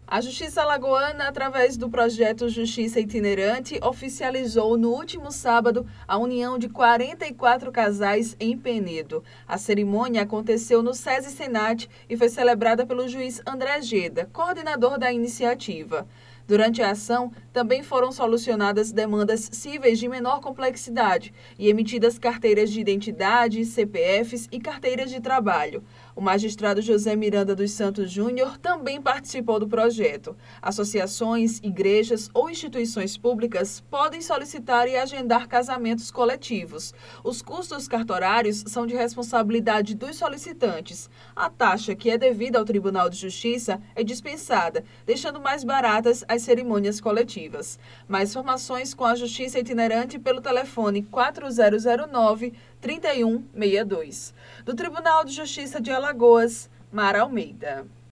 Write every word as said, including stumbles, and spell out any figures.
A Justiça Alagoana, através do projeto Justiça Itinerante, oficializou no último sábado a união de quarenta e quatro casais em Penedo. A cerimônia aconteceu no SESI Senat e foi celebrada pelo juiz André Geda, coordenador da iniciativa. Durante a ação, também foram solucionadas demandas cíveis de menor complexidade e emitidas carteiras de identidade, C P Fs e carteiras de trabalho. O magistrado José Miranda dos Santos Júnior também participou do projeto. Associações, igrejas ou instituições públicas podem solicitar e agendar casamentos coletivos. Os custos cartorários são de responsabilidade dos solicitantes. A taxa que é devida ao Tribunal de Justiça é dispensada, deixando mais baratas as cerimônias coletivas. Mais informações com a Justiça Itinerante pelo telefone quatro zero zero nove, três um seis dois. Do Tribunal de Justiça de Alagoas, Mara Almeida.